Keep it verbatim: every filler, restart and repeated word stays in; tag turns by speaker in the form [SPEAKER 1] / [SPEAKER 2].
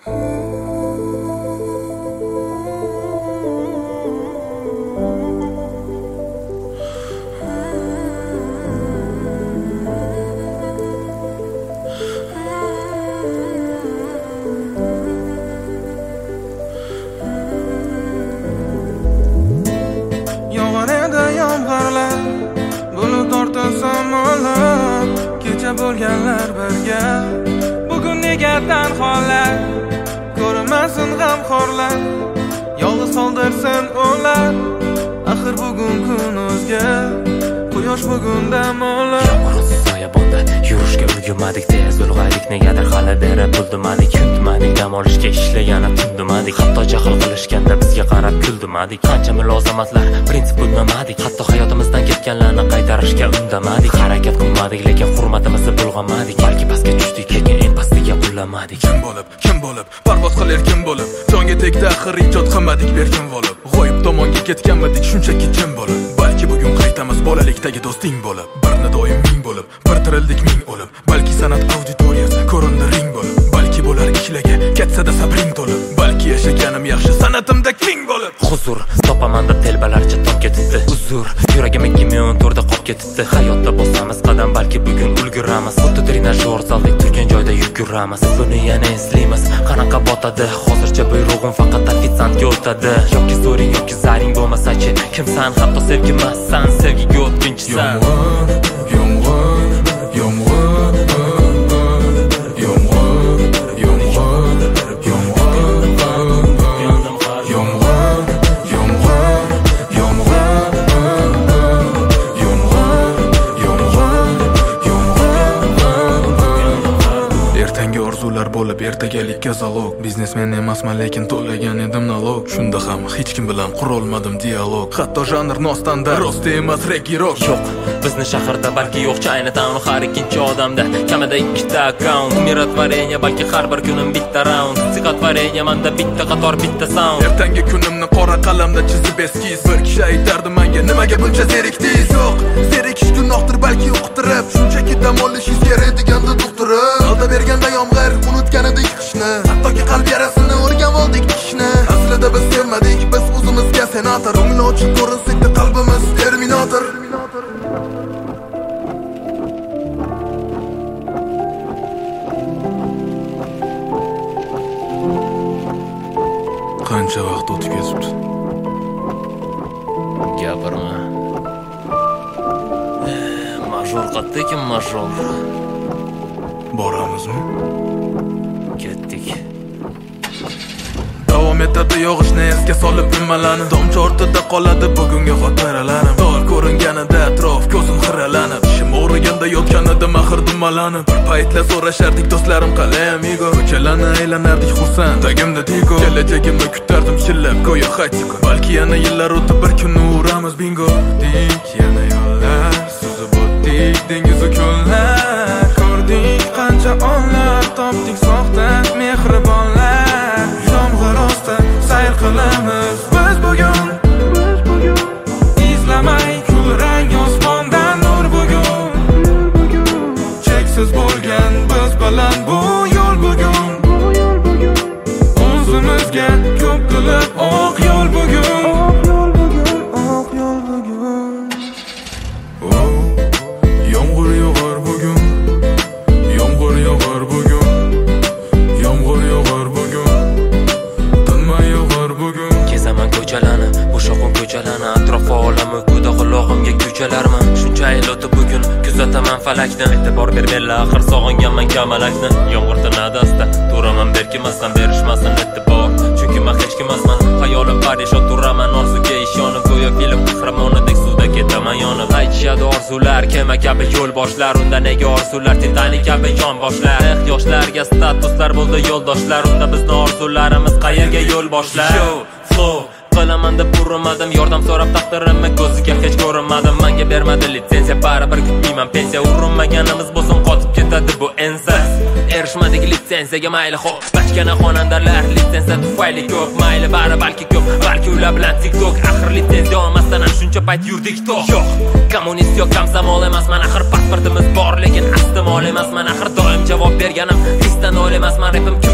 [SPEAKER 1] Bo'lganlar birga bugun nega tanholar ko'rmasin g'amxo'rlar yolg'iz qoldirsin ular axir bugun kun o'zga quyosh bugun dam olar yomg'irsiz soyabonda yurishga ulgurmadik tez ulg'aydik negadir hali beri buldimadik kutmadik dam olishga ishlagani tundimadik hatto jahl qilishganda bizga qarab kuldimadik qancha mulozamatlar prinsip bo'lmadik hatto hayotimizdan ketganlarni qaytarishga undamadik harakat qilmadik lekin hurmatimizni bulg'amadik balki pastga tushdik lekin eng pastiga qulamadik
[SPEAKER 2] kim bo'lib kim bo'lib parvoz qilar kim bo'lib jonga tegdi axir ijod qilmadik berkin bo'lib g'oyib tomonga ketganmidik shunchaki jim bo'lib balki bugun qaytamiz bolalikdagi do'sting bo'lib birni doim ming bo'lib bir tirildik ming o'lib balki san'at auditoriyasi ko'rindi ring bo'lib balki bo'lar ishlaga ketsada sabring to'lib balki yashaganim yaxshi san'atimda king bo'lib
[SPEAKER 3] huzur topaman deb telbalarcha top ketibdi uzr yuragim ikki million to'rda qolib ketibdi hayotda bosamiz qadam balki bugun ulguramiz xuddi trenajyor zaldek turgan joyda yuguramiz buni yana eslaymiz qanaqa botadi hozircha buyrug'im faqat ofitsiantga o'tadi yoki zo'ring yoki zaring bo'lmasachi kimsan hatto sevgimassan sevgiga o'tkinchisan
[SPEAKER 2] yomg'ir yomg'ir yomg'ir bo'lib ertagalikka zalog biznesmen emasman lekin to'lagan edim nalog shunda ham hech kim bilan qurolmadim dialog hatto janr nostandart rost emas reggae rock
[SPEAKER 3] yo'q bizni shaharda balki yo'qcha ayni town har ikkinchi odamda kamida ikkita akkaunt umidvatvorение balki har bir kunim bitta round siqatvorение manda bitta qator bitta sound
[SPEAKER 2] ertangi kunimni qora qalamda chizib eskiz bir kishi aytardi menga nimaga buncha zerikdingiz yo'q zerikish gunohdir balki uqtirib shunchaki dam olishingiz kerak deganda to'xtirib alda berganda yomg'ir unutganidik qishni hattoki qalb yarasini o'rgan oldik ishni aslida biz sevmadik biz o'zimizga senator o'ngni ochib ko'rinsikda qalbimiz terminator qancha vaqt o'tib ketibdi
[SPEAKER 3] gapirma major qayerda ekan major
[SPEAKER 2] boramizmi
[SPEAKER 3] ketdik
[SPEAKER 2] davom etadi yog'ishni esga solib nimalarni tomchi ortida qoladi bugungi xotiralarim tor ko'ringanida atrof ko'zim xiralanib ishim o'rganda yotganida mahir dumalanib bir paytlar so'rashardik do'stlarim qalay amigo ko'chalarni aylanardik xursand tagimda tiko kelajagimni kutardim chillab go'yo xatiko balki yana yillar o'tib bir kunni uramiz bingo dik yana yo'llar suzib o'tdik dengizu ko'llar ko'rdik qancha onlar topdik soxta mehribonlar yomg'ir osti sayr qilamiz biz bugun izlamay kulrang osmondan nur bugun cheksiz bo'lgan biz bilan bu yo'l bugun o'zimizga ko'p qilib oq yo'l bugun oq yo'l bugun yomg'ir yog'ar bugun yomg'ir yog'ar bugun yomg'ir yog'ar bugun tinmay yog'ar bugun
[SPEAKER 3] kezaman ko'chalarni bo'shoqon ko'chalarni atrofi olam uyquda qulog'imga ko'chalarmi shuncha yil o'tib bugun kuzataman falakni e'tibor bermaylar axir sog'inganman kamalakni yomg'ir tinadi asta turaman berkimasdan berishmasin e'tibor chunki men hech kim emasman hayolim parishon turaman orzuga ishonib go'yo film qahramonidek suvda ketaman yonib aytishadi orzular kema kabi yo'l boshlar unda nega orzular titanic kabi yon boshlar eh yoshlarga statuslar bo'ldi yo'ldoshlar unda bizni orzularimiz qayerga yo'l boshlar show flow qilaman deb urinmadim yordam so'rab taqdirimni ko'ziga hech ko'rinmadim menga bermadi litsenziya baribir kutmayman pensiya urinmaganimiz bo'lsin qotib ketadi bu ensas erishmadik litsenziyaga mayli xo'p bachkana xonandalar litsenziya tufayli ko'p mayli bari balki ko'p balki ular bilan tiktok axir litsenziya olmasdan ham shuncha payt yurdik to'q yo'q kommunist yo'q kamsamol emasman axir pasportimiz bor lekin astimol emasman axir doim javob berganim hisdan ol emasman rapim